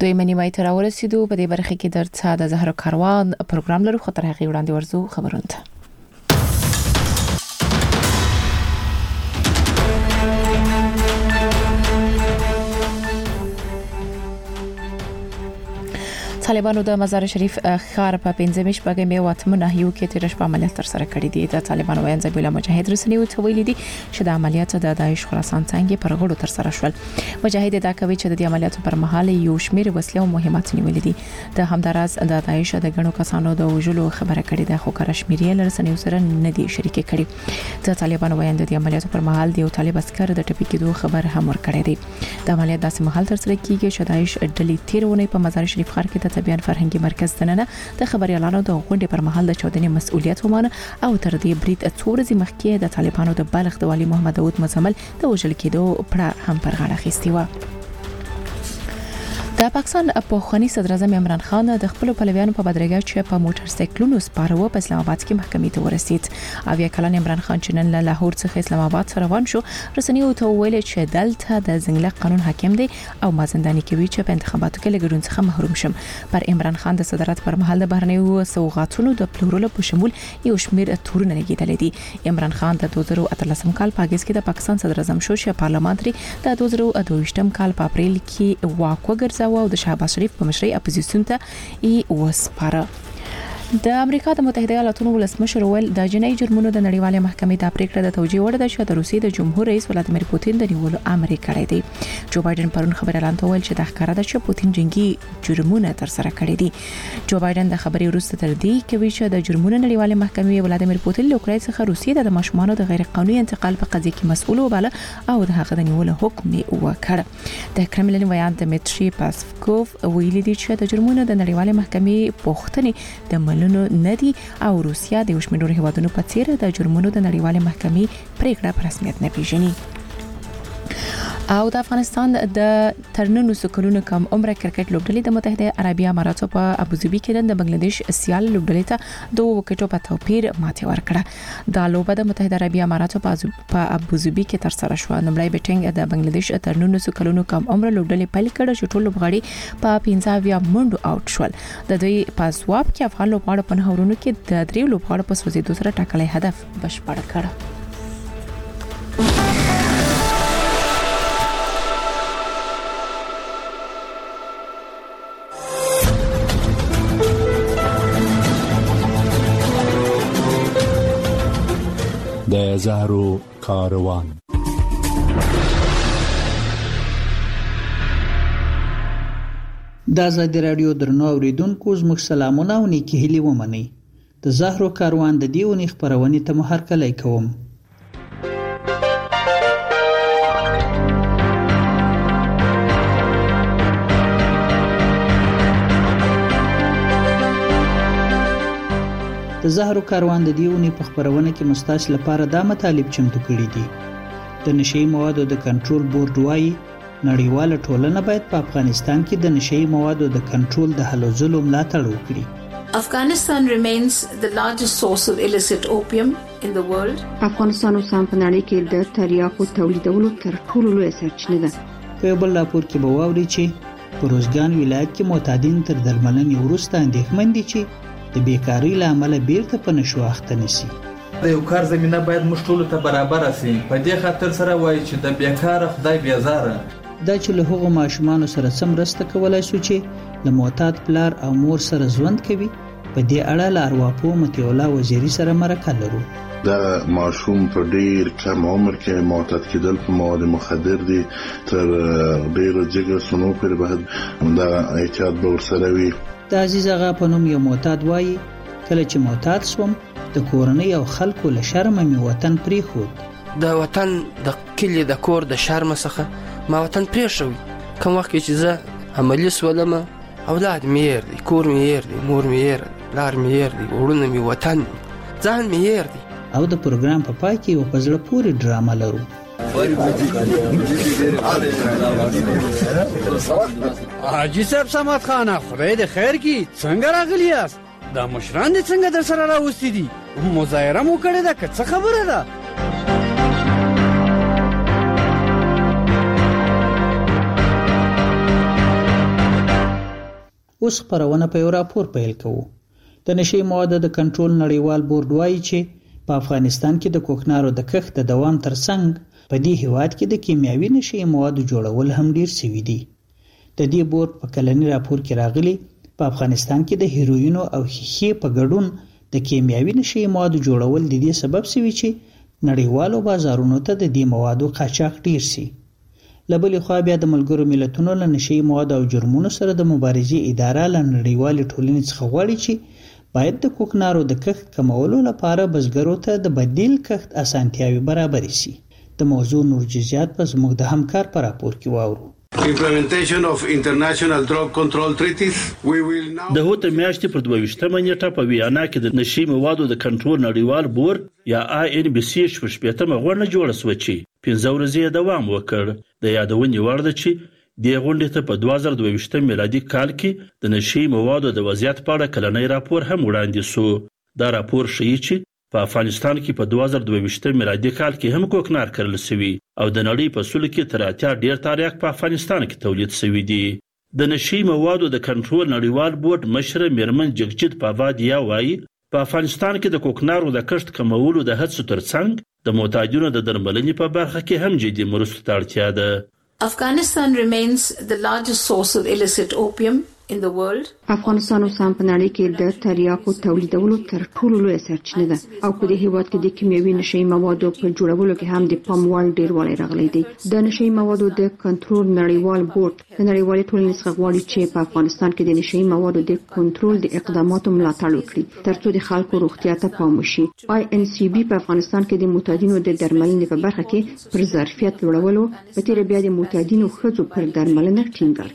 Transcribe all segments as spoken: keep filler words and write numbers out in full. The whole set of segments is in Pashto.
دویمه نیمه ته راورسېدو. په دې برخه کې درته د زهرا کاروان پروګرام لرو، خو تر هغې وړاندې ورځو خبرونه ته. طالبانو د مزار شریف ښار په پنځمه شپږ مې واتمه ناحیو کې تیر شپه عملیات تر سره کړی دي. د طالبانو ویان ذبیح الله مجاهد رسنیو ته ویلي دي چې د عملیاتو د داعش خراسان څنګه پر غړو تر سره شول. مجاهد دا کوي چې د عملیاتو پر مهال یو شمېر وسلې او مهمات نیولې دي. د همداراز د داعش د غنو کسانو د وژلو خبره کړې ده، خو کار شمیرې رسنیو سره نه دي شریک کړي. د طالبانو ویان د عملیاتو پر مهال د یو طالب عسكر د ټپي کېدو خبر هم ورکړی دی. د عملیات داسې مهال تر سره کیږي چې داعش ډلې تیرونه په مزار شریف ښار کې د طبيعي فرهنګي مرکز دننه د خبريالانو د غونډې پر مهال د چودنې مسؤلیت ومانه او تر دې برید څو ورځې مخکې د طالبانو د بلخ د والي محمد داود مزمل د وژل کېدو پړه هم پر غاړه اخیستې و. د پاکستان پوخنی صدر اعظم عمران خان د خپل پلویانو په بدرګه چې په موټر سایکلونو سپارو په اسلام آباد کې محکمې ته ورسید. اویا کلن عمران خان چې نن له لاهور څخه اسلام آباد سره روان شو، رسنیو ته ویل چې دلته د زنګله قانون حاکم دی او ما زنداني کوي چې په انتخاباتو کې له ګډون څخه محروم شم. پر عمران خان د صدارت پر مهال د بهرنیو سوغاتونو د پلورلو په شمول یو شمېر تورونه لګیدل دي. عمران خان د دوه زره اتلسم کال په اگست کې د پاکستان صدر اعظم شو چې پارلمان لري د دوه زره دوهشتم کال په اپریل کې واک وګرځاوه او د شهباز شریف په مشرۍ اپوزیسیون ته ای وسپاره. د امریکا د متحده ایالاتونو ولسمشر ویل د جنایي جرمونو د نړیوالې محکمې د پریکړه د توجیه وړ ده چې د روسیې د جمهور رئیس ولادیمیر پوتین د نیولو امر کړی دی. جو بایدن پرون خبر اعلان وکړ چې د ښکارا ده چې پوتین جنگي جرمونه تر سره کړی دي. جو بایدن د خبرې وروسته تر دې کوي چې د جرمونو نړیوالې محکمې ولادیمیر پوتین له اوکراین څخه روسیې د ماشومانو د غیر قانوني انتقال په قضیه کې مسؤل وباله او د هغه د نیولو حکم یې وکړ. د کرملین ویان دمیټری پاسکوف ویلي دی چې د جرمونو د نړیوالې محکمې پوښتنې د ملونو ندي او روسیا د وشمنور هیوادونو په څیر د جرمونو د نړیوالې محکمې پریکړه په رسمیت نه پیژني. او د افغانستان د ترننو سکلونو کم عمر کرکټ لوبډلې د متحده عربی اماراتو په ابوظبي کې د بنگلاديش سیال لوبډلې ته دوه وکټو په توپیر ماتې ورکړه. دا لوبه د متحده عربی اماراتو په ابوظبي کې تر سره شو. نمړی بیټینګ د بنگلاديش ترننو سکلونو کم عمر لوبډلې پیل کړه چې ټول لوبغاړي په پنځه اویا منډو اوټ شول. د دوی په ځواب کې افغان لوبغاړو په نهورونو کې د دریو لوبغاړو په سوځېدو سره ټاکلي هدف بشپړ کړ. د زهرو کاروان. د آزادي رادیو درنو اوریدونکو زموږ سلامونه او نیکی هیلې ومنئ. د زهرو کاروان د دې اونۍ خپرونې ته مو هرکلی کوم. د زهرو کاروان د دیونی په خبرونه کې مستاش لپاره دا مطالب چمتو کړي دي. د نشئی موادو د کنټرول بورډ وايي نړیواله ټولنه باید په افغانستان کې د نشئی موادو د کنټرول د هلو ځلو ملاتړ وکړي. Afghanistan remains the largest source of illicit opium in the world. افغانستان اوس هم په نړۍ کې د تریاکو تولیدولو تر ټولو لویه سرچینه ده. په یو بل راپور کې به واوري چې په روزګان ولایت کې معتادین تر درملنې وروسته اندېښمن دي چې د بیکاری له امله بیرته په نشو اخته نشي. د یو کار زمينه باید موږ ټول ته برابر شي. په دې خاطر سره وایي چې د بیکاره خدای بیزاره. دا چې له هغو ماشومان سره سم رسته کولای شو چې له معتاد پلار او مور سره ژوند کوي. په دې اړه له ارواپو متي الله وزیری سره مرکه لرو. دا ماشوم په ډیر کم عمر کې معتاد کېدل په مواد مخدر دي تر ډیر جګر سنو پر به دا احتیاط به ورسره وي. د عزیز آغا په نوم یو معتاد وایي کله چې معتاد شوم د کورنۍ او خلکو له شرمه مې وطن پریښود. د وطن د کلی د کور د شرم څخه ما وطن پریښوي. کوم وخت چې زه عملي سولم اولاد مې ير دي، کور مې ير دي، مور مې ير دي، لار مې ير دي، وړونه مې وطن ځان مې ير دي. او د پروګرام په پای کې یو په زړه پورې ډرامه لرو. حاجی صاحب سمات خانه خدای دې خیر کی څنګه راغلی یاست؟ دا مشران دې څنګه در سره راوستي دي؟ مظاهره مو کړې ده که څه خبره ده؟ اوس خپرونه په یو راپور پیل کوو. د نشي موادو د کنټرول نړیوال بورډ وایي چې په افغانستان کې د کوکنارو د کښت د دوام ترڅنګ په دې هیواد کې د کیمیاوي نشي موادو جوړول هم ډیر سوي دي. د دې بورډ په کلنی راپور کې راغلي په افغانستان کې د هیروینو او ښیښې په ګډون د کیمیاوي نشي موادو جوړول د دې سبب سوي چې نړیوالو بازارونو ته د دې موادو قاچاق ډیر سي. لبلې خوا بیا د ملګرو ملتونو له نشي موادو او جرمونو سره د مبارزې اداره له نړیوالې ټولنې څخه غواړي چې باید د کوکنارو د کښت کمولو لپاره بزګرو ته د بدیل کښت اسانتیاوي برابرې شي. د موضوع نور جزئیات په زموږ د همکار په راپور کې واورو. Implementation of international drug control treaties. We will now د هوت میاشتې پر دوه ویشتمه نیټه په ویانا کې د نشي موادو د کنټرول نړیوال بورډ یا آی ان بي سي شپږمه غونډه جوړه شوه چې پنځه ورځې دوام وکړ. د یادونې وړ ده چې د غونډې ته په دوه زره دوه ویشت میلادي کال کې د نشي موادو د وضعیت په اړه کلنی راپور هم وړاندې شو. دا راپور ښیي چې په افغانستان کې په دوه زره دوه ویشت میلادي کال کې هم کوکنار کرل شوی او د نړۍ په سلو کې تر اتیا ډیر تاریخ په افغانستان کې تولید شوی دی. د نشي موادو د کنټرول نړیوال بورډ مشر میرمن جگجیت پاوادیا وایي په افغانستان کې د کوکنارو د کښت کمولو د هڅو ترڅنګ د معتادینو د درملنې په برخه کې هم جدي مرستو ته اړتیا ده. Afghanistan remains the largest source of illicit opium in the world. افغانستان اوس هم په نړۍ کې د تریاکو تولیدولو تر ټولو لوی سرچینه ده او په دې هیواد کې د کیمیاوي نشي موادو په جوړولو کې هم د پام وړ ډیروالی راغلی دی. د نشي موادو د کنټرول نړیوال بورډ د نړیوالې ټولنې څخه غواړي چې په افغانستان کې د نشي موادو د کنټرول د اقداماتو ملاتړ وکړي ترڅو د خلکو روغتیا ته پام وشي. آی ان سی بي په افغانستان کې د معتادینو د درملنې په برخه کې پر ظرفیت لوړولو په تیر بیا د معتادینو ښځو پر درملنه ټینګار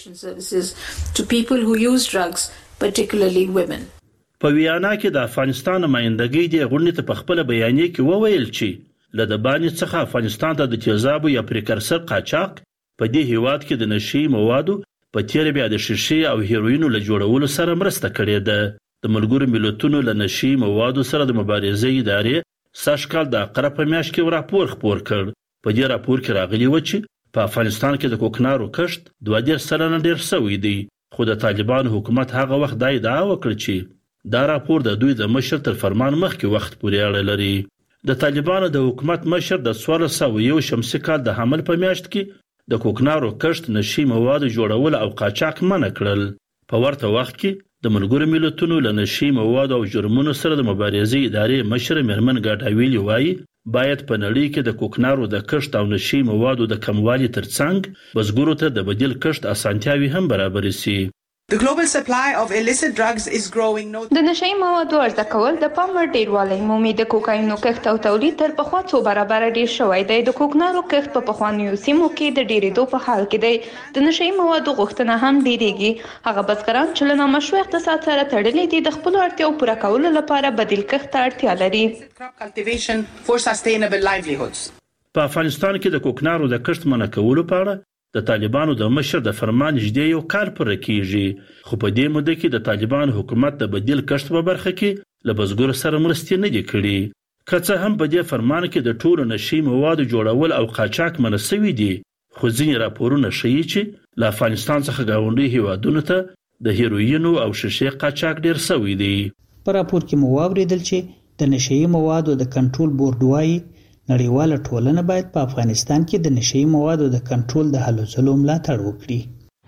کوي. People who use drugs, particularly women. په ویانا کې د افغانستان نمائندګۍ د غونډې ته په خپل بیانیه کې وویل چې له د باندې څخه افغانستان ته د تیزابو یا پریکرسر قاچاق په دې هیواد کې د نشي موادو په تیر بیا د شیشې او هیروینو له جوړولو سره مرسته کړې ده. د ملګرو ملتونو له نشي موادو سره د مبارزې ادارې سږ کال د اقرب په میاشت کې راپور خپور کړ. په دې راپور کې راغلی و چې په افغانستان کې د کوکنارو کښت دوه دېرش سلنه ډیر شوی دی. خو د طالبان حکومت هغه وخت دا ادعا وکړه چې دا راپور د دوی د مشر تر فرمان مخکې وخت پورې اړه لري. د طالبانو د حکومت مشر د څوارلس سوه یو شمسي کال د حمل په میاشت کې د کوکنارو کښت نشي موادو جوړول او قاچاق منع کړل. په ورته وخت کې د ملګرو ملتونو له نشي موادو او جرمونو سره د مبارزې ادارې مشر میرمن ګاډاویلی وایي باید په نړۍ کې د کوکنارو د کښت او نشي موادو د کموالي ترڅنګ بزګرو ته د بدیل کښت اسانتیاوي هم برابر شي. The global supply of illicit drugs is growing. د نشي موادو عرضه کول د پام وړ ډیروالی مومي. د کوکاینو کښت او تولید تر پخوا څو برابر ډیر شوی دی. د کوکنارو کښت په پخوانیو سیمو کې د ډیرېدو په حال کې دی. د نشي موادو غوښتنه هم ډیریږي. هغه بزګران چې له نامشروع اقتصاد سره تړلي دي د خپلو اړتیاو پوره کولو لپاره بدیل کښت ته اړتیا لري. Cultivation for sustainable livelihoods. په افغانستان کې د کوکنارو د کښت منع کولو په اړه د طالبانو د مشر د فرمان نږدې یو کال پوره کیږي. خو په دې موده کې د طالبان حکومت د بدیل کښت په برخه کې له بزګرو سره مرستې نه دي کړي. که څه هم په دې فرمان کې د ټولو نشي موادو جوړول او قاچاق منع شوي دي خو ځینې راپورونه ښیي چې له افغانستان څخه ګاونډي هیوادونو ته د هیروینو او شیشې قاچاق ډیر شوی دی. په راپور کې مو واوریدل چې د نشي موادو د کنټرول بورډ وایي نړیواله ټولنه باید په افغانستان کې د نشي موادو د کنټرول د هلو ځلو ملاتړ وکړي.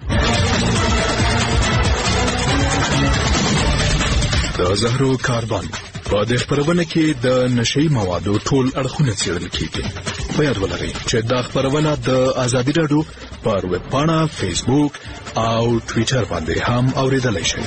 د زهرو کاروان په دې خبرونه کې د نشي موادو ټول اړخونه څېړل کیږي. په یاد ولرئ چې دا خبرونه د ازادي راډیو پر ویب پاڼه، فیسبوک او ټویټر باندې هم اوریدلای شئ.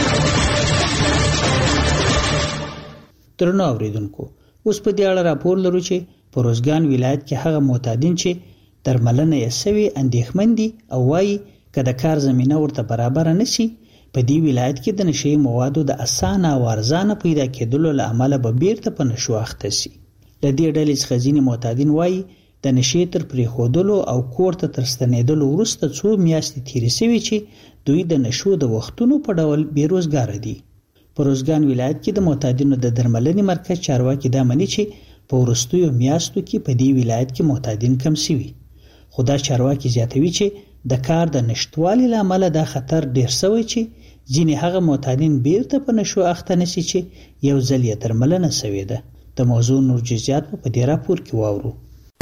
درنو اوریدونکو، اوس په دې اړه راپور لرو چې په روزګان ولایت کې هغه معتادین چې درملنه یې سوي اندېښمن دي او وایي که د کار زمینه ورته برابر نه شي په دې ولایت کې د نشي موادو د اسانه او ارزانه پیدا کېدلو له امله به بیرته په نشو اخته شي. له دې ډلې څخه ځینې معتادین وایي د نشي تر پرېښودلو او کور ته تر ستنېدلو وروسته څو میاشتې تېرې شوي چې دوی د نشو د وختونو په ډول بېروزګاره دي. په روزګان ولایت کې د معتادینو د درملنې مرکز چارواکي دا مني چې په وروستیو میاشتو کې په دې ولایت کې معتادین کم شوي. خو دا چارواکي زیاتوي چې د کار د نشټوالي له امله دا خطر ډیر شوی چې ځینې هغه معتادین بیرته په نشو اخته نشي چې یو ځل یې درملنه شوې ده. د موضوع نور جزئیات په دې راپور کې واورو.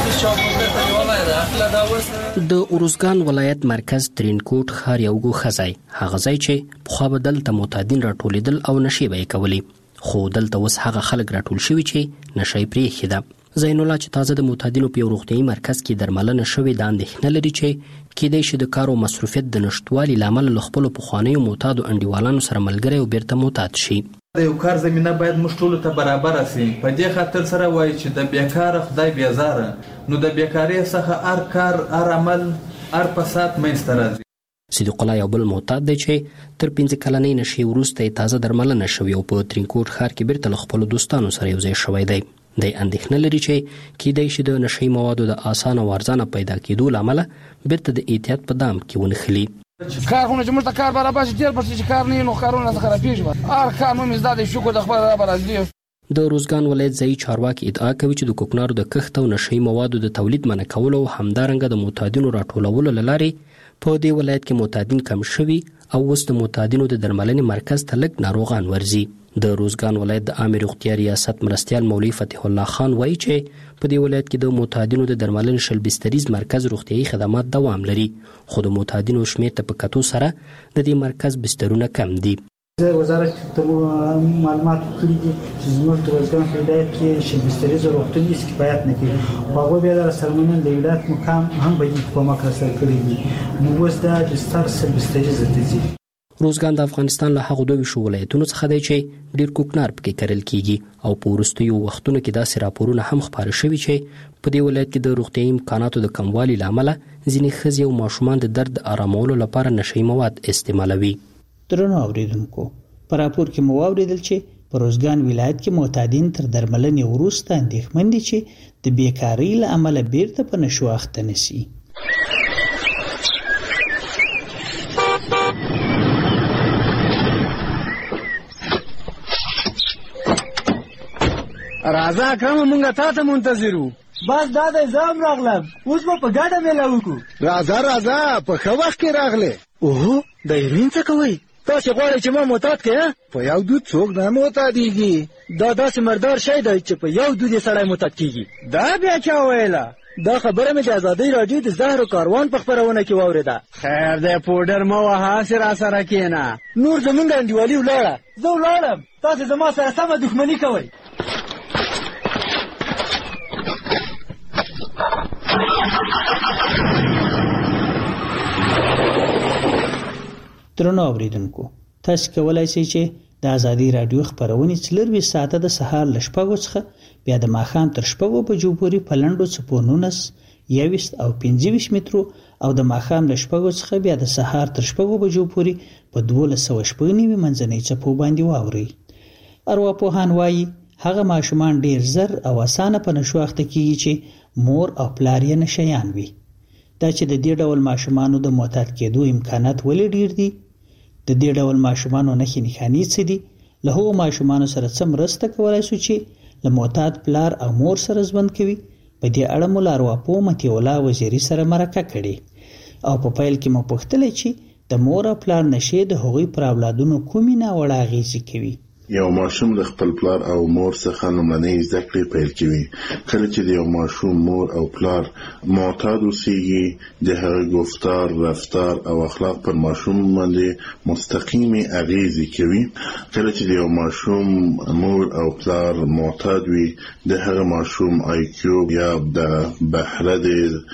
د اروزګان ولایت مرکز ترینکوټ ښار یو ګوښه ځای هغه ځای چې پخوا به دلته معتادین راټولېدل او نشې به یې کولې، خو دلته اوس هغه خلک راټول شوي چې نشه یې پرېښې ده. زین الله چې تازه د معتادینو په یو روغتیایي مرکز کې درملنه شوې دا اندېښنه لري چې کیدای شي د کار او مصروفیت د نشتوالي له امله له خپلو پخوانیو معتادو انډیوالانو سره ملګری او بیرته معتاد شي. د یو کار زمینه باید موږ ټولو ته برابره سي. په دې خاطر سره وایي چې د بیکاره خدای بیزاره، نو د بیکارۍ څخه هر کار هر عمل هر فساد منځته راځي. صدیق الله یو بل معتاد دی چې تر پنځه کلنۍ نشې وروسته یې تازه درملنه شوې او په ترینکوټ ښار کې بیرته له خپلو دوستانو سره یو ځای شوی دی. دی اندېښنه لري چې کیدای شي د نشهیي موادو د اسانه او ارزانه پیدا کېدو له امله بیرته د احتیاط په دام کې ونښلي. کارونه چې موږ ته کار برابر شي ډېر پرسې چې کار نه وي نو کارونه څه خرابېږي. هر کار مو مې زده دی شکر د خپل رب راضي. د روزګان ولایت ځایي چارواکي ادعا کوي چې د کوکنارو د کښت او نشهیي موادو د تولید منع کولو او همدارنګه د معتادینو راټولولو له لارې په دې ولایت کې معتادین کم شوي او اوس د معتادینو د درملنې مرکز ته لږ ناروغان ورځي. د روزګان ولایت د عامې روغتیا ریاست مرستیال مولوي فتح الله خان وایي چې په دې ولایت کې د معتادینو د درملنې شل بستریز مرکز روغتیایي خدمات دوام لري، خو د معتادینو شمېر ته په کتو سره د دې مرکز بسترونه کم دي. وزارت ته معلومات کړي دي چې زموږ د روزګان ولایت کې شل بستریز روغتون هیڅ کفایت نه کوي. هغه بیا د سرمنن د ولایت مقام هم به یې کومک راسره کړی دي. نو اوس دا بستر شل بستریز دي. روزګان د افغانستان له هغو دوه شو ولایتونو څخه دی چې ډیر کوکنار پکې کرل کیږي او په وروستیو وختونو کې داسې راپورونه هم خپاره شوي چې په دې ولایت کې د روغتیایي امکاناتو د کموالي له امله ځینې ښځې او ماشومان د درد آرامولو لپاره نشهیي مواد استعمالوي. درنو اوریدونکو، په راپور کې مو واوریدل چې په روزګان ولایت کې معتادین تر درملنې وروسته اندېښمن دي چې د بیکارۍ له امله بیرته په نشو اخته نشي. راځه اکرم مونږه تا ته منتظر وو. بس دا د زام راغلم، اوس به په ګډه میله وکړو. راځه راځه په ښه وخت کې راغلې. اوهو د هیروین څه کوئ؟ تاسې غواړئ چې ما معتاد کړې؟ په یو دود څوک نه معتادېږي. دا داسې مردار شی دی چې په یو دود یې سړی معتاد کېږي. دا بیا چا ویله؟ دا خبره مې د ازادۍ راډیو د زهرو کاروان په خپرونه کې واورېده. خیر دی پوډر مه وهه، هسې راسره کښېنه. نور زمونږ انډیوالي ولاړه. زه ولاړم، تاسې زما سره سمه دښمني کوئ. درنو اوریدونکو، تاسو کولای شئ چې د ازادي رادیو خبرونه څلروي ساعته د سهار ل شپږو څخه بیا د ماښام تر شپږو بجو پورې په لنډو څپو نولس، یوویشت او پنځه ویشت مترو او د ماښام ل شپږو څخه بیا د سهار تر شپږو بجو پورې په دولس سوه شپږ نوي منځنۍ څپو باندې واورئ. ارواپوهان وایي هغه ماشومان ډیر زر او اسانه په نشو اخته کیږي چې مور او پلار یې نشیان وي. دا چې د دې ډول ماشومانو د معتاد کېدو امکانات ولې ډیر دي؟ د دې ډول ماشومانو نښې نښانې څه دي؟ له هغو ماشومانو سره څه مرسته کولی شو چې له معتاد پلار او مور سره ژوند کوي؟ په دې اړه مو له ارواپوه مطیع الله وزیري سره مرکه کړې او په پیل کې مو پوښتلی چې د مور او پلار نشې د هغوی پر اولادونو کومې ناوړه اغېزې کوي. یو ماشوم د خپل پلار او مور څخه لومړنۍ زده کړې پیل کوي. کله چې د یو ماشوم مور او پلار معتاد اوسېږي، د هغه گفتار، رفتار او اخلاق پر ماشوم باندې مستقیمې اغېزې کوي. کله چې د یو ماشوم مور او پلار معتاد وي، د هغه ماشوم آی کیو یا د بهره د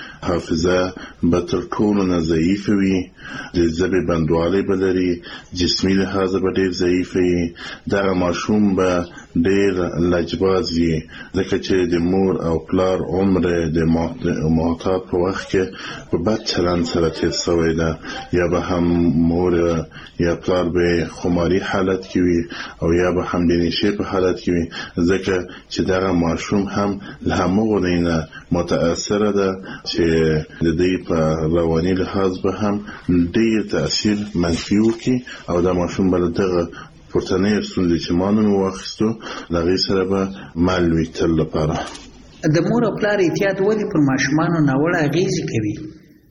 حافظه به تر ټولو نه ضعیف وي، د ژبې بندوالی به لري، جسمي لحاظ به ډېر ضعیف وي. دغه ماشوم به ډېر لجباز وي، ځکه چې د مور او پلار عمر د معتاد په وخت کې په بد چلند سره تېر شوی ده، یا به هم مور یا پلار به خماري حالت کې وي او یا به هم د نشې په حالت کې وي، ځکه چې دغه ماشوم هم له همغو دی نه متاثره ده چې د دوی په رواني لحاظ به هم ډېر تاثیر منفي وکړي او دا ماشوم به له دغه پورتنۍ ستونزې چې ما نن واخیستو له هغې سره به مل وي تل لپاره. د مور او پلار احتیاط ولې پر ماشومانو ناوړه اغېزې کوي؟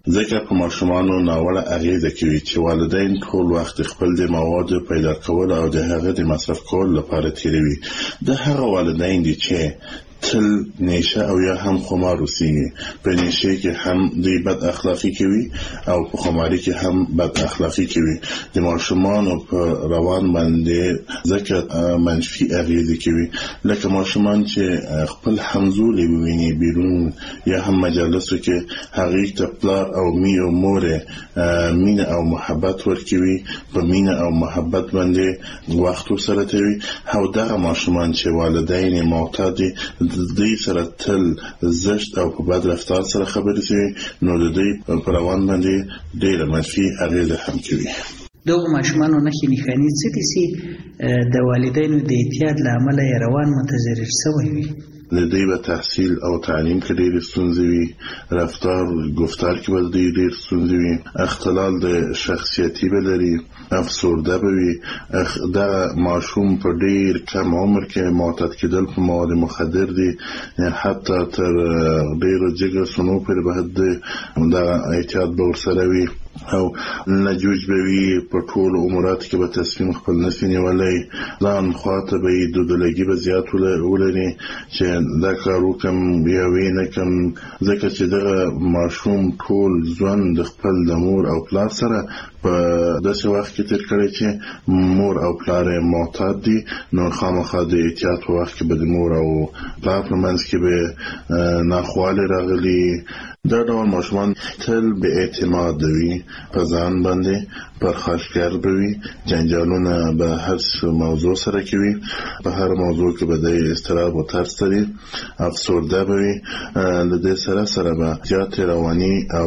ځکه په ماشومانو ناوړه اغیزه کوي چې والدین ټول وخت خپل د موادو پیدا کول او د هغه د مصرف کول لپاره تیروي. د هغه والدین دي چې تل نشه او یا هم خمار اوسېږي. په نشه کې هم دوی بد اخلاقی کوي او په خماري کې هم بد اخلاقی کوي. د ماشومانو په روان باندې ځکه منفي اغیزې کوي، لکه ماشومان چې خپل همزولي وویني بیرون یا هم مجالسو کې هغې ته پلار او می او مور مینه او محبت ورکوي، په مینه او محبت باندې وخت ورسره تېروي. او دغه ماشومان چې والدین معتاد دي د دوی سره تل زشت او په بد رفتار سره خبرې کوي، نو د دوی په روان باندې ډېره منفي اغیزه هم کوي. دغه ماشومانو نښې نښانې څه دي چې د والدینو د اعتیاد له امله یې روان متضرر شوی وي؟ د دوی به تحصیل او تعلیم کې ډېرې ستونزې وي، رفتار گفتار کې به دوی ډېر ستونزې وي، اختلال د شخصیتي به لري، افسرده به وي. دغه ماشوم په ډېر کم عمر کې معتاد کېدل په مواد مخدر دي، حتی تر ډېرو جګر سنو پورې به دغه اعتیاد به ورسره وي. او نجوج به وي، په ټول اموراتو کې به تصمیم خپل نشي نیولی، ځان خواته به یې دودلګي به زیات ولري چې دا کار وکړم یا ویې نه کړم، ځکه چې دغه ماشوم ټول ژوند د خپل د مور او پلار سره په داسې وخت کې تېر کړی چې مور او پلار یې معتاد دي، نو خامخا د اعتیاد په وخت کې به د مور او پلار په منځ کې به ناخوالې راغلي. دا ډول ماشومان تل بې اعتماده وي، په ځان باندې پرخاشګر به وي، جنجالونه به هر موضوع سره کوي، په هر موضوع کې به د اضطراب او ترس لري، افسرده به وي. له دې سره سره به زیاتې رواني او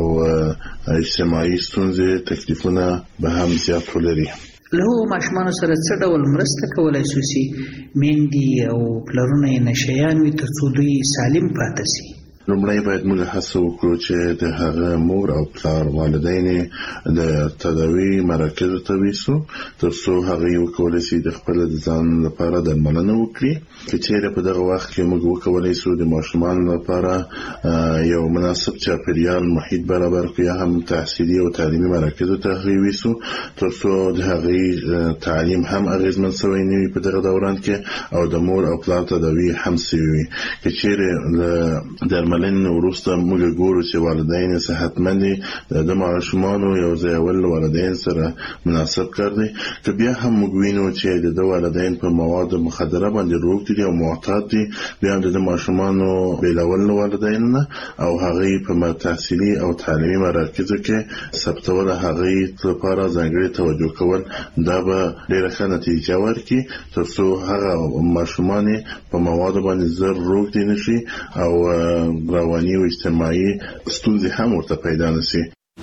اجتماعي ستونزې تکلیفونه به هم زیات ولري. له هغو ماشومانو سره څه ډول مرسته کولی شو چې میندې او پلرونه یې نشهیان وي تر څو دوی سالم پاتې شي؟ لومړی باید موږ هڅه وکړو چې د هغه مور او پلار والدین د تداوی مراکزو ته ویسو تر څو هغه وکولای شي د خپل ځان لپاره درملنه وکړي. که چیرې په دغه وخت کې موږ وکولای شو د ماشومان لپاره یو مناسب چاپیریال محیط برابر کړو یا هم تحصیلي او تعلیمي مراکزو ته هغه ویسو تر څو د هغه تعلیم هم اغیزمن شوی نه وي په دغه دوران کې او د مور او پلار تداوی هم شوی وي. که چیرې درملنه لن وروسته موږ ګورو چې والدین صحتمند دي، د ماشومانو یو ځای ول والدین سره مناسب کار دی. که بیا هم موږ وینو چې د والدین په مواد مخدره باندې روغ دي او معتاد دي، بیا هم د ماشومانو بیلول والدین نه او هغه په تحصیلي او تعلیمي مراکزو کې ثبتول هغه لپاره ځانګړي توجه کول، دا به ډیره ښه نتیجه ورکړي تر څو هغه ماشومان په مواد باندې زر روغ دي نشي او رواني او اجتماعي ستونزې هم ورته پیدا نشي.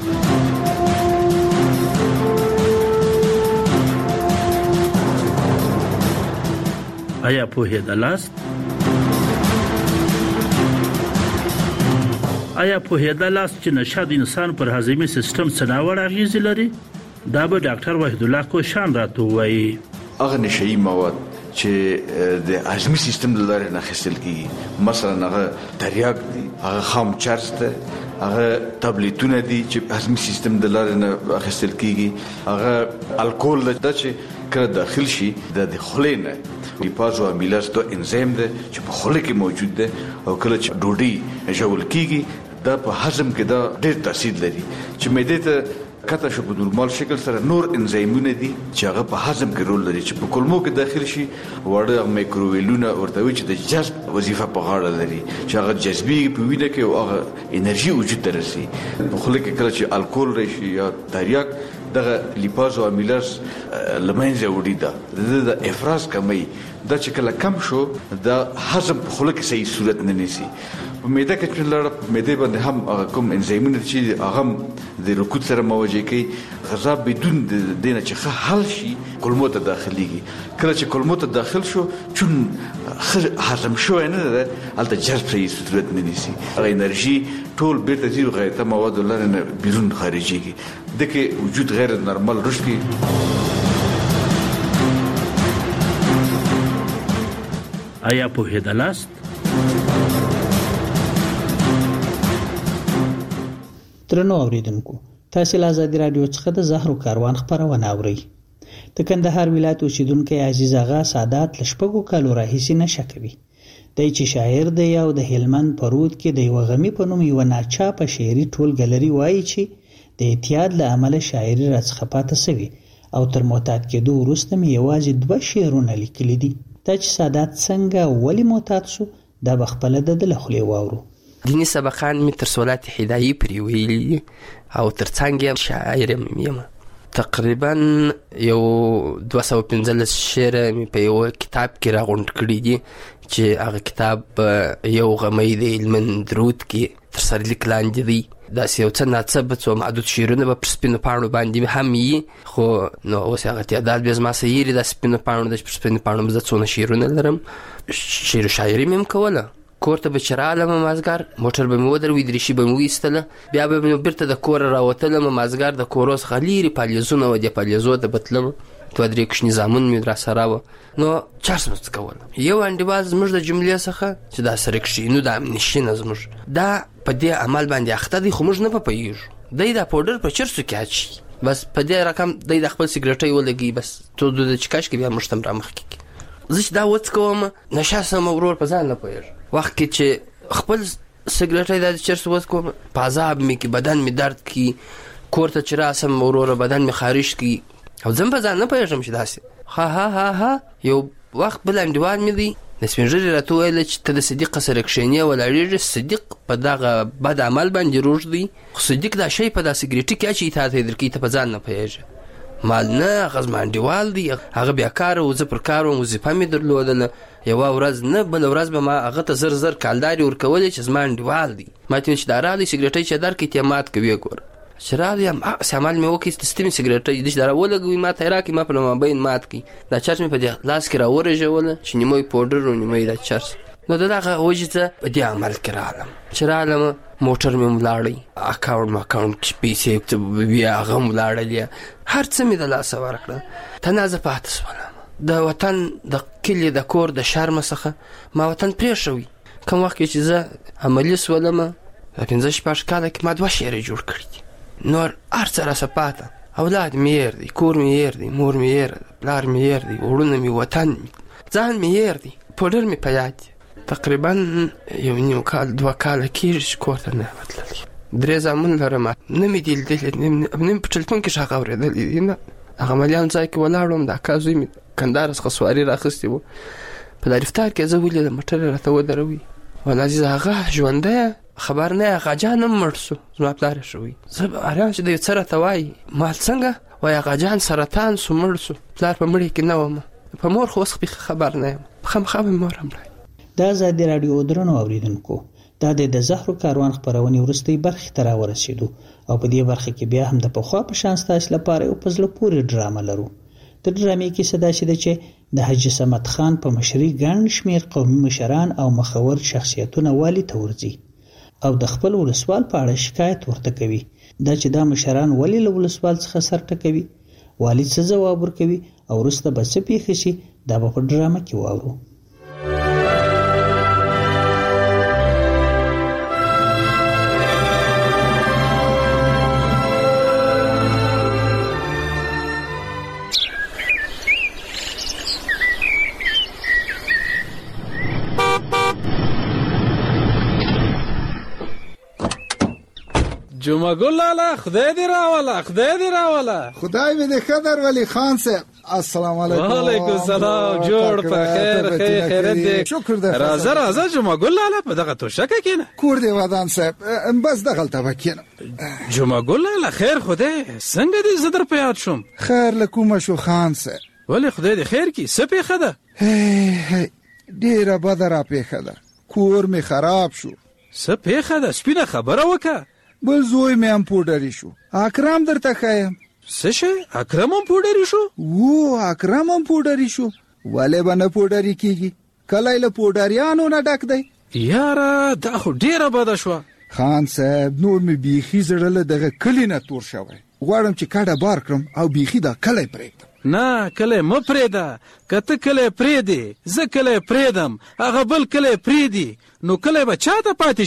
آیا پوهېدلاست آیا پوهېدلاست چې نشه د انسان پر هاضمي سیستم څه ناوړه اغېزې لري؟ دا به ډاکټر وحید الله کوشان راته ووایي. هغه نشهیي مواد چې د هاضمي سیستم د لارې نه اخیستل کېږي، مثلا هغه تریاک دي، هغه خام چرس ده، هغه تابلیتونه دي چې هاضمي سیستم د لارې نه اخیستل کېږي، هغه الکول ده چې کله داخل شي د خولې نه لیپاز او امیلاز دو انزیم ده چې په خوله کې موجود ده او کله چې ډوډۍ ژوول کېږي دا په هضم کې دا ډېر تاثیر لري چې معدې ته کته شو په نورمال شکل سره نور انزیمونه دي چې هغه په هضم کې رول لري چې په کولمو کې داخل شي، وړه مایکروویلونه ورته وي چې د جذب وظیفه په غاړه لري چې هغه جذبي په وینه کې او هغه انرژي وجود ته رسي. په خوله کې کله چې الکول راشي یا تریاک دغه لیپاز او امیلاز لمنځه وړي، دا د افراز کمی دا چې کله کم شو دا هضم په خوله کې صحیح صورت نه نیسي. په معده کې چې لړ معده باندې هم کوم انزیمونه چې هغه د رکود سره مواجه کوي، غذا بدون د دینه چې حل شي کولمو ته داخليږي. کله چې کولمو ته داخل شو چون هضم شو نه ده البته جذب صحیح صورت نه نیسي، هغه انرژي ټول بیرته زیرو غیرته مواد لرنه بیرون خارجيږي، دغه وجود غیر نورمال رشد کی. آیا پوهېدلاست؟ د درنو اوریدونکو، تاسو له ازادي رادیو څخه د زهرو کاروان خبرونه اورئ. د کندهار ولایت اوسیدونکو عزیز آغا سادات لشپږو کالو راهیسې نشه کوي. دی چې شاعر دی او د هلمند په رود کې د یو غمی په نوم یو ناچاپه شعري ټولګلري وایي چې د اعتیاد له امله شاعري راڅخه پاتې سوي او تر معتاد کېدو وروسته مې یوازې دوه شعرونه لیکلي دي. دا چې سادات څنګه ولې معتاد شو دا به خپله د ده له خولې واورو. دیني سبقان مې تر صلات هدایي پرې ویلي او تر څنګ یم شاعر یم. تقریبا یو دوه سوه پنځلس شعره مې په یو کتاب کې راغونډ کړي دي چې هغه کتاب یو غمی د هلمند رود کې تر سرلیک لاندې دی. داسې یو څه ناڅه څو معدود شعرونه به پر سپینو پاڼو باندې هم وي، خو نو اوس هغه تعداد بیا زما څه هېرې دا سپینو پاڼو ده چې پر سپینو پاڼو زه څونه شعرونه لرم. شعر و شاعري مې هم کوله. کور ته به چې رالمه مازدیګر موټر به مې ودروي، دریشي به مې وایستله، بیا به مې بیرته د کوره راوتلم. مازدیګر د کورو څخه لیرې پالیزونه وه، دې پالیزو ته به تلم، دوه درې کوچني زامن مې راسره وه. نو چرس مې څه کوله. یو انډیوال زموږ د جملې څخه چې دا سره کښېنو دا امنیشینه زموږ دا په دې عمل باندې اخته دی، خو موږ نه په پوهېږو. دی دا پوډر په چرسو کې اچوي، بس په دې رقم دی د خپل سګرټۍ ولګوي، بس تو د چې کش کې بیا موږ ته هم رامخکې کړي. زه چې دا وڅکوم نشه سم ورور په ځان نه پوهېږم. وخت کې چې خپل سګرټۍ دا د چرس وڅکوم په عذاب مې کې بدن مې درد کي، کور ته چې راسم وروره بدن مې خارش کي او زه په ځان نه پوهېږم چې داسې. ها ها ها ها یو وخت بل انډیوال مې دی د سپین ږیري راته وویله چې ته د صدیق سره کښېنې ولاړېږې، صدیق په دغه بد عمل باندې روږ دی، خو صدیق دا شی په دا سګرېټي کې اچوي تا ته یې درکوي، ته په ځان نه پوهېږې. مال نه، هغه زما انډیوال دی، هغه بیا کار و، زه پر کار وم، وظیفه مې درلودله. یوه ورځ نه بله ورځ به ما هغه ته زر زر کالدارې ورکولې چې زما انډیوال دی. ما ته ویل چې دا راغلی سګرېټۍ چې درکړې ته یې مات کوي. ګوره چې راغلی یم هغسې عمل مې وکړي چې سپینې سګرېټۍ دې چې دا راولګوي ما ته یې راکړي، ما په لمابین مات کړي. دا چرس مې په دې لاس کې راورژوله چې نیمه یې پوډر و نیمه یې دا چرس. نو د دغه وجې ته په دې عمل کې راغلم. چې راغلم موټر مې هم ولاړی، اکاونټ ماکاونټ کې پیسې بیا هغه هم ولاړلې، هر څه مې د لاسه ورکړه. تنازه پاتې شولم. د وطن د کلي د کور د شرمه څخه ما وطن پرېښوي. کوم وخت کې چې زه عملي شولم په پنځه شپږ کاله کې ما دوه شعرې جوړ کړي دي. نور هر څه راسه پاته. اولاد مې هېر دی، کور مې هېر دی، مور مې هېره ده، پلار مې هېر دی، وروڼه مې، وطن مې، ځان مې هېر دی، پوډر مې په یاد دی. تقریبا یو نیم کال دوه کاله کېږي چې کور ته نه یم تللی. درې زامن لرم، نه مې دي لیدلي، نه مې په ټلیفون کې ږغ اورېدلی دي. نه هغه ملیان ځای کې ولاړ وم، د اکا زوی مې کندهار څخه سواري راخیستې وه، په دا رفتار کې زه ولیدم موټر یې راته ودروي. ولا عزیز هغه ژوندی خبر نه یې، هغه جان هم مړ شو، زما پلار یې شوی. زه حیران چې دی څه راته وایي. مال څنګه وایي هغه جان سرطان شو مړ شو، پلار په مړي کې نه وم، په مور خو اوس بیخي خبر نه یم، خامخا مې مور هم مړی. دا ازادي راډیو درنو اوریدونکو، دا د زهرو کاروان خپرونې وروستۍ برخې ته راورسېدو او په دې برخه کې بیا هم د پخوا په شان ستاسو لپاره یو په زړه پورې ډرامه لرو. د ډرامې کیسه داسې ده چې د حاجي صمد خان په مشرۍ ګڼ شمېر قومي مشران او مخور شخصیتونه والي ته ورځي او د خپل ولسوال په اړه شکایت ورته کوي. دا چې دا مشران ولې له ولسوال څخه سر ټکوي، والي څه ځواب ورکوي او وروسته به څه پېښه شي، دا به په ډرامه کې واورو. جمعه ګل لالا خدای دې راوله، خدای دې راوله. خدای مې دې ښه در ولی خان صاحب. السلام علیکم. وعلیکم السلام. جوړ په خیر، خیر خیرت دې. شکر دې. راځه راځه جمعه ګل لالا په دغه توشکه کېنه. کور دې ودان صاحب، بس دغلته به کېنم. جمعه ګل لالا خیر خدای، څنګه دې زه در په یاد شوم؟ خیر له کومه شو خان صاحب؟ ولې خدای دې خیر کړي، څه پېښه ده؟ ډېره بده را پېښه ده، کور مې خراب شو. څه پېښه ده؟ سپینه خبره وکړه. بل زوی مې هم پوډري شو. اکرم درته ښایم. څه شی؟ اکرم هم پوډري شو؟ و اکرم هم پوډري شو. ولې به نه پوډري کېږي؟ کلی له پوډریانو نه ډک دی. یاره دا خو ډېره بده شوه. خان صاحب نور مې بیخي زړه له دغه کلي نه تور شوی. غواړم چې کډه بار کړم او بیخي دا کلی پرېږدم. نه کلی مه پرېږده، که ته کلی پرېږدې زه کلی پرېږدم، هغه بل کلی پرېږدي نو کلی به چا ته پاتې شي؟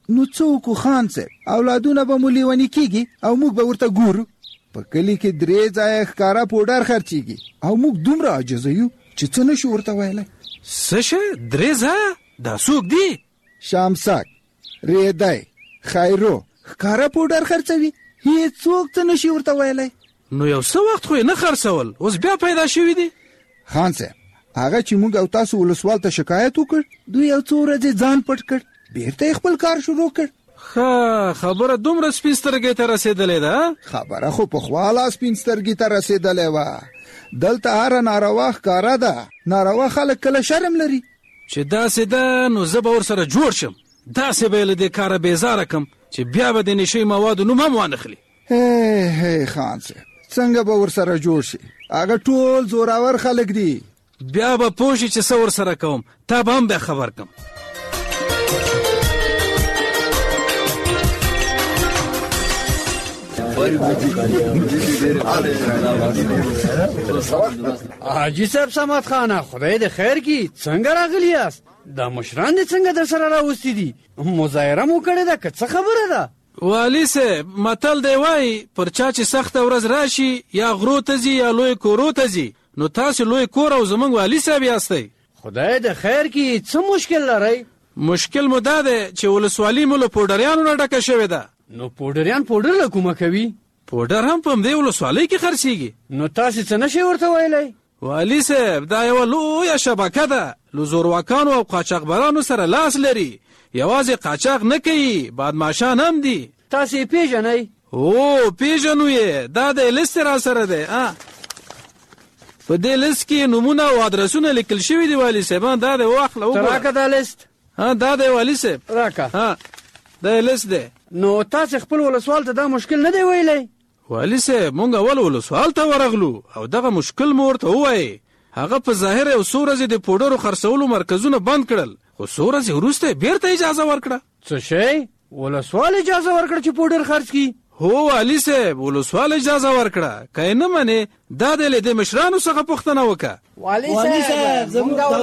نو څوک خان صاحب اولادونه به مو لیونی کیږي او موږ به ورته ګورو. په کلی کې درې ځای ښکارا پوډر خرچيږي او موږ دومره عاجز یو چې څه نشو ورته ویلای. سشه درې ځای دا څوک دی؟ شامساک، ریدای، خیرو ښکارا پوډر خرڅوي، هیڅوک څه نشي ورته ویلای. نو یو څه وخت خو نه خرڅول اوس بیا پیدا شوی دی. خان صاحب هغه چې موږ او تاسو ولسوال ته شکایت وکړ دوی یو څو ورځې ځان پټ کړ بیرته خپل کار شروع کړ. ښه خبره دومره سپین سترګې ته رسېدلې ده؟ خبره خو په خواله سپین سترګې ته رسېدلې وه. دلته هره ناروا ښکاره ده. ناروا خلک کله شرم لري. چې داسې ده نو زه به ورسره جوړ شم، داسې به یې له دې کاره بیزاره کم چې بیا به د نشې موادو نوم هم وانخلي. هی هی خان صاحب څنګه به ورسره جوړ شي؟ هغه ټول زوراور خلک دي. بیا به پوه شي چې څه ورسره کوم، تا به هم بیا خبر کم. حاجی صاحب سمات خانه خدای د خیر کی څنګه راغلی یاست؟ دا مشران دې څنګه در سره راوستي دي؟ مظاهره مو کړې ده که څه خبره ده؟ والی صاحب متل دی وایي پر چا چې سخته ورځ راشي یا غرو ته ځي یا لوی کورو ته ځي، نو تاسو لوی کور او زمونږ والی صاحب یاستئ. خدای د خیر کی څه مشکل لرئ؟ مشکل مو دا دی چې ولسوالي مو له پوډریانو نه ډکه شوې ده. نو پوډریان پوډر له کومه کوي؟ پوډر هم په همدې ولسوالۍ کې خرڅېږي. نو تاسې څه نشئ ورته ویلی؟ والي صاحب دا یوه لویه شبکه ده، له زورواکانو او قاچاقبرانو سره لاس لري. یوازې قاچاق نه کوي، بادماشان هم دي. تاسې یې پیژنئ؟ او پیژنو یې، دا د لیست را سره دی. په دې لیست کې نومونه او ادرسونه لیکل شوي دي والي صاحب. دا دی واخله وګوره. ته راکه دا لیست. ها دا دی والي صاحب راکه. ها دا لیست دی. نو تاسې خپل ولسوال ته دا مشکل نه دی ویلی؟ والي صاحب مونږ اول ولسوال ته ورغلو او دغه مشکل مو ورته ووایي. هغه په ظاهر یو څو ورځې د پوډرو خرڅولو مرکزونه بند کړل، خو څو ورځې وروسته بیرته اجازه ورکړه. څه شی؟ ولسوال اجازه ورکړه چې پوډر خرڅ کړي؟ هو والي صاحب ولسوال اجازه ورکړه، که یې نه منې دا دی له دې مشرانو څخه پوښتنه وکړه. والي صاحب زموږ د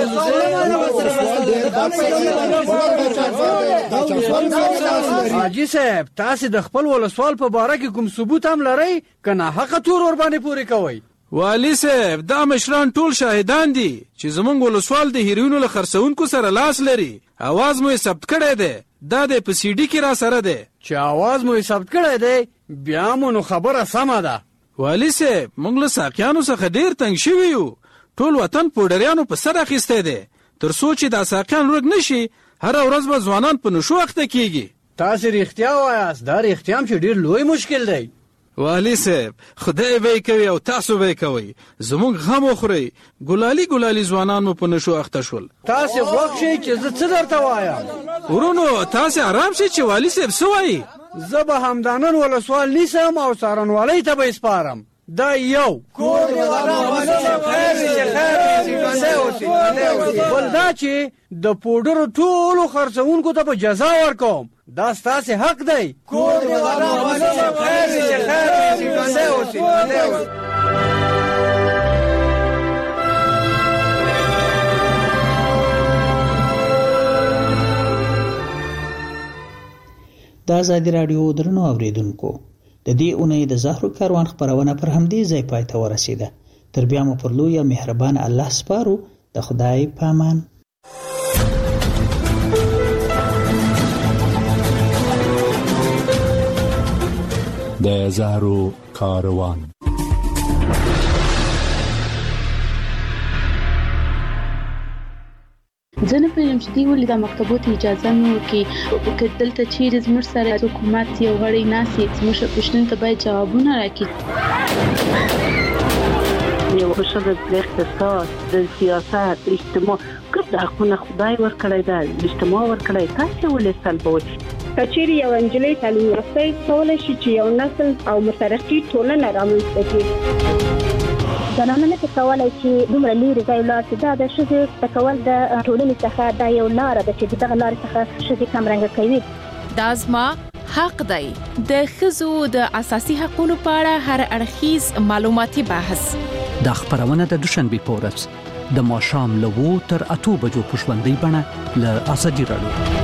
ولسوال حاجي صاحب تاسې د خپل ولسوال په باره کې کوم ثبوت هم لرئ که ناحقه تور ورباندې پورې کوئ؟ والي صاحب دا مشران ټول شاهدان دي چې زمونږ ولسوال د هیروینو له خرڅونکو سره لاس لري. اواز مو یې ثبت کړی دی، دا د په سی ډي کې را سره دی. چې اواز مو یې ثبت کړی دی بیا مو نو خبره سمه ده. والي صاحب موږ له ساقیانو څخه ډېر تنګ شوي یو. ټول وطن پوډریانو په سر اخیستی دی. تر څو چې دا ساقیان ورک نشي هره ورځ به ځوانان په نشو اخته کیږي. تاسې رښتیا وایاست، دا رښتیا هم چې ډېر لوی مشکل دی. والي صاحب خدای به یې کوي او تاسو به یې کوئ، زموږ غم وخورئ. ګلالي ګلالي ځوانان مو په نشو اخته شول. تاسې غوږ شئ چې زه څه درته وایم. ورونو تاسې آرام شئ چې والي صاحب څه وایي. زه به همدانن ولسوال نیسم او څارنوالۍ ته به یې سپارم. دا یو بل دا چې د پوډرو ټولو خرڅونکو ته به جزا ورکوم. دا ستاسې حق دی. د ازادي راډیو درنو اوریدونکو د دې اونۍ د زهرو کاروان خپرونه پر همدې ځای پای ته ورسیده. تر بیا مو پر لوی مهربان الله سپارو. د خدای پامان. د زهرو کاروان. زه نه پوهېږم چې دوی ولې دا مکتبو ته اجازه نه ورکوي. که دلته چیرې زموږ سره حکومت یو غړی ناست وي زموږ پوښتنو ته باید جوابونه راکړي. یو ښځه د اقتصاد د سیاست اجتماع کوم د حقونه خدای ورکړی ده، اجتماع ورکړی، تاسې ولې سلبوئ؟ که چیرې یو نجلۍ تعلیم یافته کولی شي چې یو نسل او مترقي ټولنه رامنځته کړي. زنانه نه کولی چې دومره لرې ځای ولاړ شي. دا د ښځې تکول د ټولنې څخه دا یو لاره ده چې دغه لارې څخه ښځې کمرنګه کوي. دا زما حق دی. د ښځو د اساسي حقوقو په اړه هر اړخیز معلوماتي بحث دا خبرونه د دوشنبه په ورځ د ماښام له اوه تر اته بجو په ژوندۍ بڼه له ازادي راډیو